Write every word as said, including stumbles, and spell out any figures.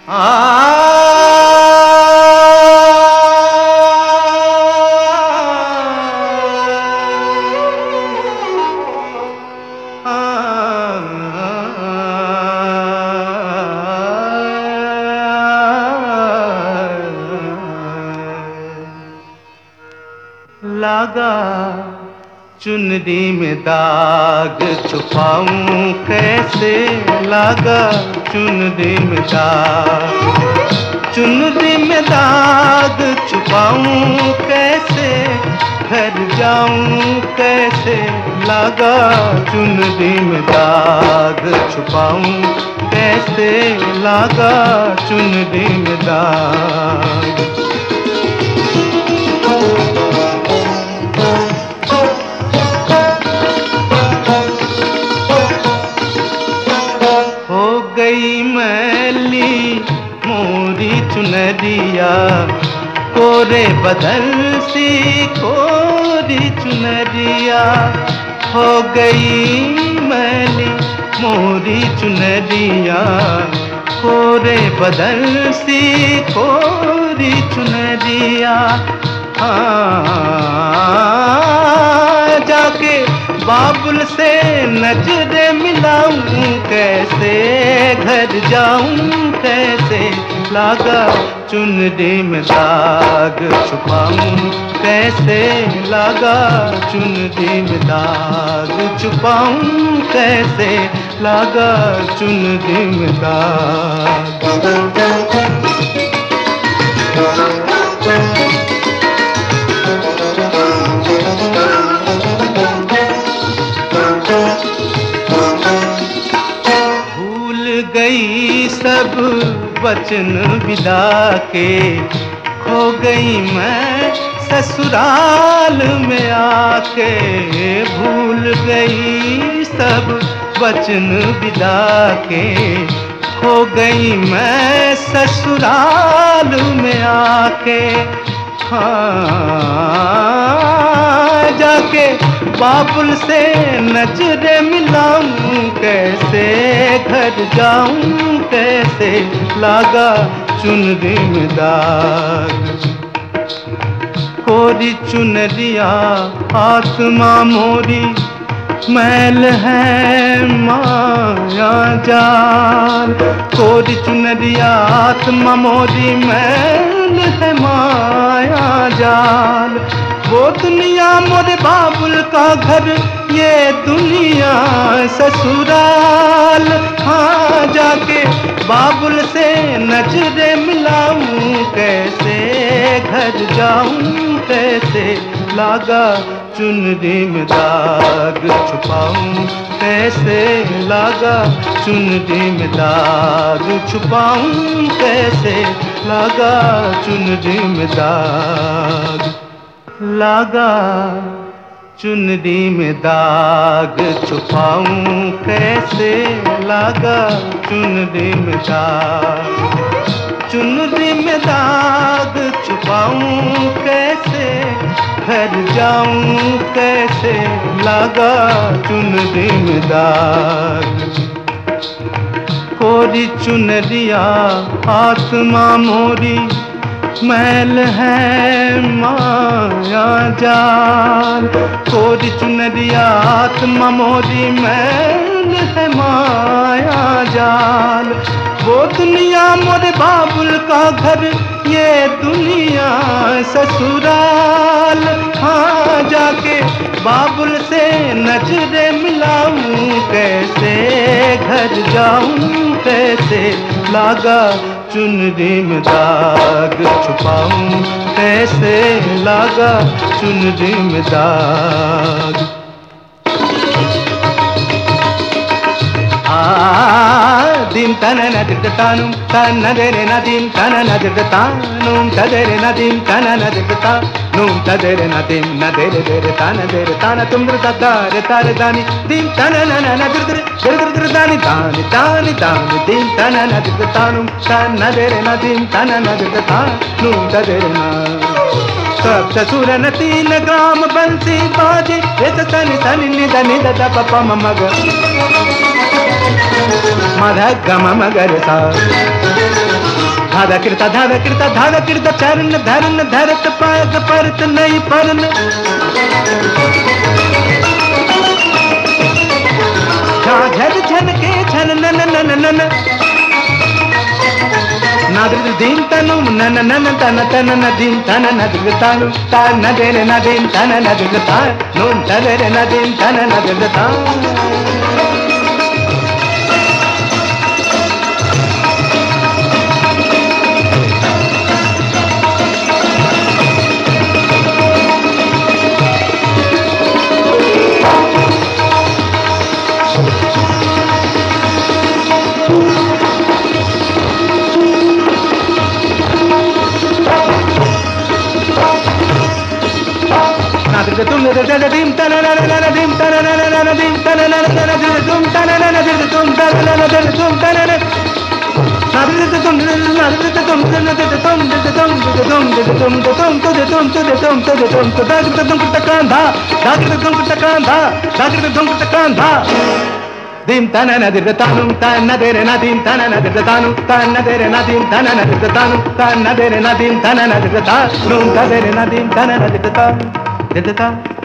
लागा चुनरी में दाग छुपाऊं कैसे, लागा चुनरी में दाग, चुनरी में दाग छुपाऊं कैसे, घर जाऊं कैसे, लागा चुनरी में दाग छुपाऊं कैसे, लागा चुनरी में दाग। गई मैली मोरी चुनरिया, कोरे बदल सी कोरी चुनरिया, हो गई मैली मोरी चुनरिया, कोरे बदल सी कोरी चुनरिया। हाँ जाके बाबुल से नजरें मिलाऊं कैसे, घर जाऊं कैसे, लागा चुनरी में दाग छुपाऊं कैसे, लागा चुनरी में दाग छुपाऊं कैसे, लागा चुनरी में दाग। गई सब वचन विदा के, खो गई मैं ससुराल में आके, भूल गई सब वचन विदा के, खो गई मैं ससुराल में आके। हाँ जाके बाबुल से नजरें मिलाऊं कैसे, घर जाऊं कैसे, लागा चुनरी में दाग। कोरी चुनरिया आत्मा मोरी, मैल है माया जाल, कोरी चुनरिया आत्मा मोरी, मैल है माया जाल। वो दुनिया मोरे बाबुल का घर, ये दुनिया ससुराल। हाँ जाके बाबुल से नजरें मिलाऊं कैसे, घर जाऊं कैसे, लागा चुनरी में दाग छुपाऊं कैसे, लागा चुनरी में दाग छुपाऊं कैसे, लागा चुनरी में दाग। लागा चुनरी में दाग छुपाऊं कैसे, लागा चुनरी में दाग, चुनरी में दाग छुपाऊं कैसे, घर जाऊं कैसे, लागा चुनरी में दाग। कोरी चुनरिया आत्मा मोरी, मैल है माया जाल, कोरी चुनरिया आत्मा मोरी, मैल है माया जाल। वो दुनिया मोरे बाबुल का घर, ये दुनिया ससुराल। हाँ जाके बाबुल से नजरें मिलाऊं कैसे, घर जाऊं कैसे, लागा चुनरी में दाग छुपाऊं कैसे, लागा चुनरी में दाग। dim tanana dirtanum tanadere nadim tanana dirtanum tadere nadim tanana dirtanum tadere nadim nadere dere tanadere tanatum dirtadare taredani dim tanana nadir dir dir dani dani dani dani dim tanana dirtanum tanadere nadim tanana dirtanum tadere na सब ससुर न तीन ग्राम बंसी बाजे रे तनी तनी निद निद the पप मग मध गम मगर सा धादा किरता धादा किरता धादा किरता चरण धरन धरत पाग परत नहीं परन झन झन के झन नन नन नन नादृ दीन तनु नन नन तन तन नदीन तन नदृ तानु तान नदेरे नदीन तन नदृ तान नून तदेरे नदीन तन नदृ तान तुम dim tana na na na dim tana na na na dim tana na na na dim tana na na dim tum tana na na dim tana na na dim tum na na dim tum na na dim tum dim tum dim tum dim tum tum to de tum to de tum to de tum to da dim tum kutakanda da dim tum kutakanda da dim tum kutakanda dim tana na dim tanum tana de na dim tana na dim tanum tana de na dim tana na dim tanum tana de na dim tana na dim tanum ta de na dim tana na dim tanum da da da